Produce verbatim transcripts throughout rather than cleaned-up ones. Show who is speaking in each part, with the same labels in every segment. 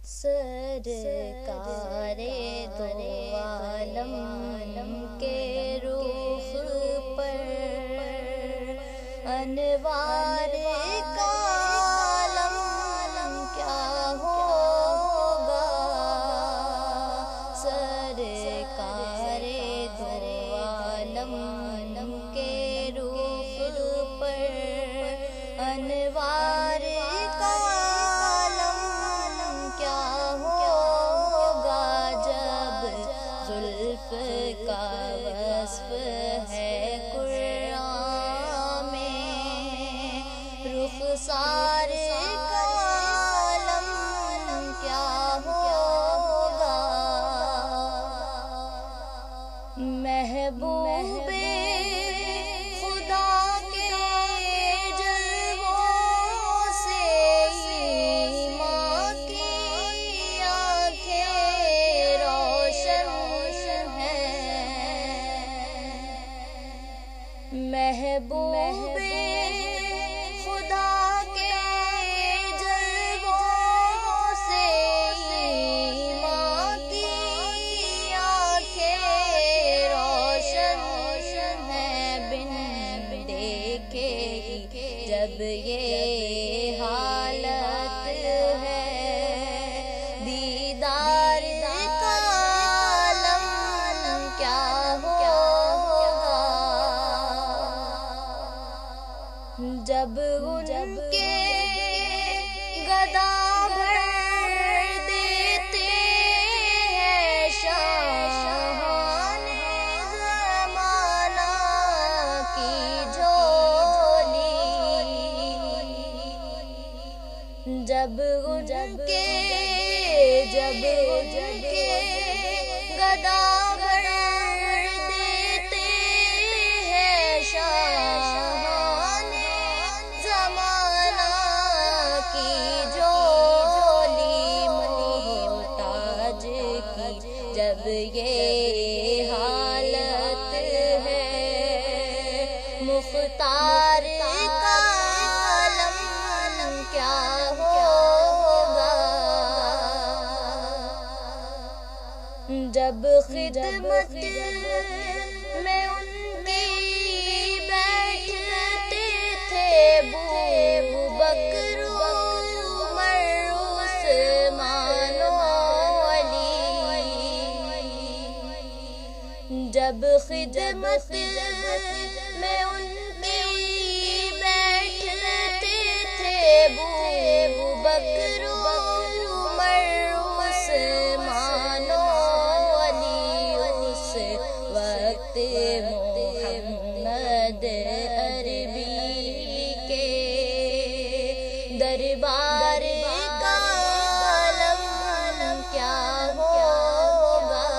Speaker 1: سرکار دو عالم کے رخ پر انوار کا عالم کیا ہوگا، سرکار دو عالم کے رخ پر انوار کا عالم کیا ہوگا، جب زلف کا وصف ہے قرآن میں، رخسار کا عالم کیا ہوگا، محبوب خدا کے جلووں سے ایمان کی آنکھیں روشن ہیں، محبوب خدا کے جلووں سے ایمان کی آنکھیں روشن ہیں، بن دیکھے جب یہ حالت ہے، دیدار کا عالم کیا ہوگا، جب ان کے گدا بھر دیتے ہیں شاہان زمانہ کی جھولی، جب ان کے جب ان کے گدا بھر دیتے ہیں شاہان زمانہ کی جھولی، محتاج کی جب یہ حالت ہے، مختار کا عالم کیا ہوگا، جب خدمت میں ان کی بیٹھتے تھے ابو بکر عمر عثمان و علی، جب خدمت میں ان کی بیٹھتے تھے ابو بکر عمر عثمان و علی، اس وقت محمد عربی کے دربار کا عالم کیا ہوگا،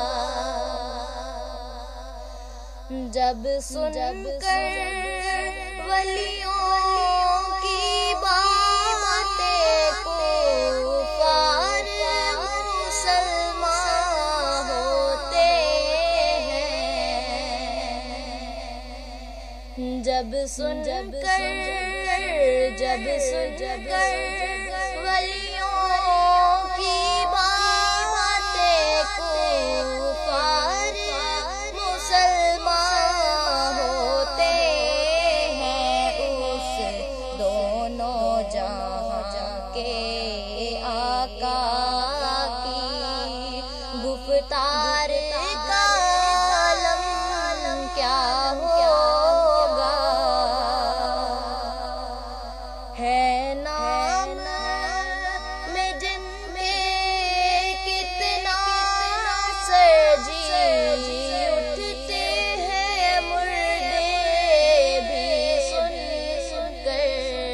Speaker 1: جب سن کر ولیوں کی باتیں کفار مسلمان ہوتے ہیں، جب سن کر جب سن کر ولیوں کی باتیں کفار مسلمان ہوتے ہیں، اس دونوں جہاں کے آقا کی گفتار کا عالم کیا ہوگا، ہے نام میں جن کے کتنا سجی اٹھتے ہیں مردے بھی سن کر،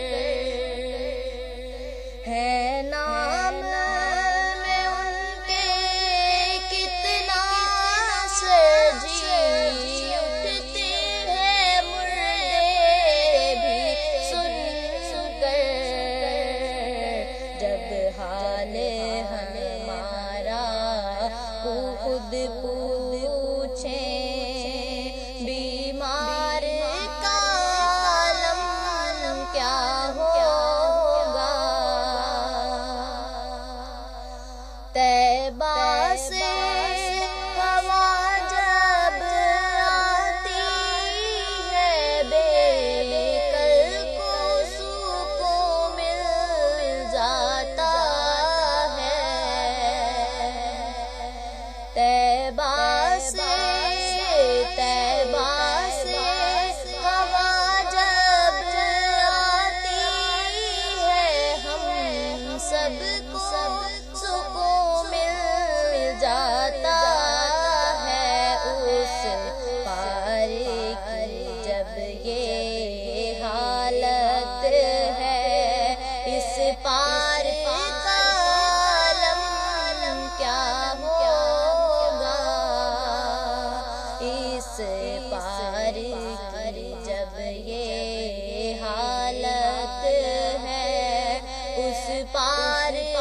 Speaker 1: ہے نام میں ان کے کتنا سجی اٹھتے ہیں مردے بھی سن کر، جب حال ہمارا خود پوچھیں بیمار کا عالم کیا ہوگا، پار کا عالم کیا ہوگا، اس پار کی جب یہ حالت ہے، اس پار